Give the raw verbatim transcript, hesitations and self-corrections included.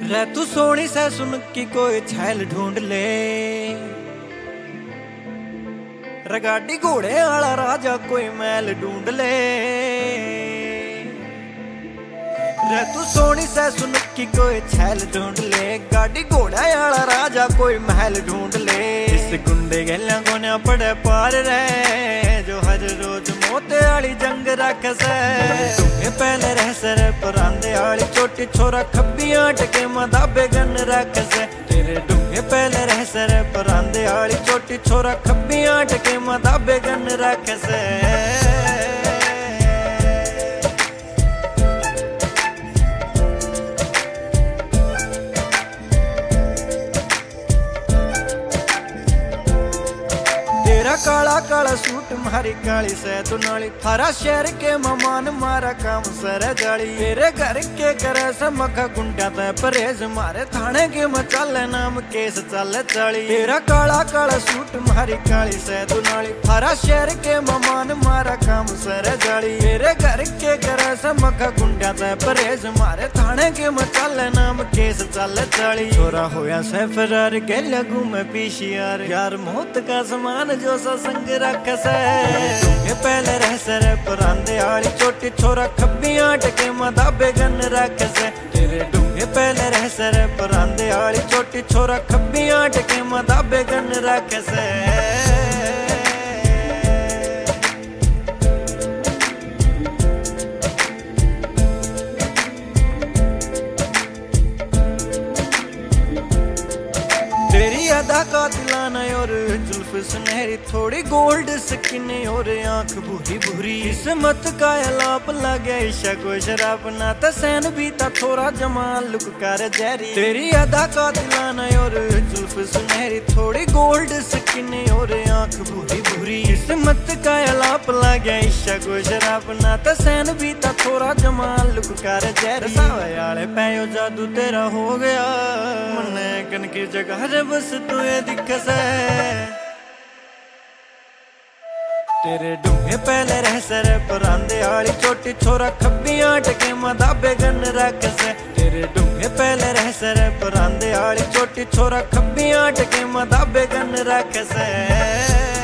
रे तू सोनी से सुन की कोई छैल ढूंढ ले, रगाड़ी घोड़े आला राजा कोई महल ढूंढ ले। रे तू सोनी से सुन की कोई छैल ढूंढ ले, गाड़ी घोड़ा आला राजा कोई महल ढूंढ ले। इस गुंडे गलियां गोनिया पड़े पार रे, जो हर रोज मोते आली जंग रख से। तुम्हें पहले रह सर परांदे आली छोटी छोरा खब्बियां टके मदाबे गन रख से। तेरे डूंगे पहले रह सर परांदे आली छोटी छोरा खब्बियां टके मदाबे गन रख से। तेरा काला काला सूट मारी काली सैतु नाली, थारा शहर के मेहमान मारा काम सर जाली। तेरे घर के करे समखा गुंडा तय परहेज, मारे थाने के मचाले नाम केस चल चाली। तेरा काला काला सूट मारी काली सैतु नाली, थारा शहर के मेहमान मारा काम सर जाली। तेरे घर के करे समखा गुंडा तय परहेज, मारे थाने के मचाले नाम केस चल चाली। छोरा होया से फरार के लगू में पीछियार, यार मौत का समान जो संग रख से। तुम्हें पहले रह सर परांदे आली छोटी छोरा खब्बियां टके मदाबे गन रख से। तेरे डूंगे पहले रह सर परांदे आली छोटी छोरा खब्बियां टके मदाबे गन रख से। तेरी अदा का दिलाना और जुल्फ सुनहरी, थोड़ी गोल्ड स्किन और आंख भूरी भूरी। किस्मत का अलाप लगे ईशा को शराब ना तसैन भी ता थोड़ा जमाल लुक कर जहरी। तेरी अदा का दिलाना और जुल्फ सुनहरी, थोड़ी गोल्ड स्किन और आंख भूरी भूरी। किस्मत का अलाप लगे ईशा को शराब ना तसैन भी ता थोड़ा जमाल लुक कर जहरी। सावे पैयो जादू तेरा हो गया, मने कन की जगह बस तू ये दिख से। तेरे डूंगे पहले रह सर परांदे आली छोटी छोरा खब्बियां टके मदाबे गन रख से। तेरे डूंगे पहले रह सर परांदे आली छोटी छोरा खब्बियां टके मदाबे गन रख से।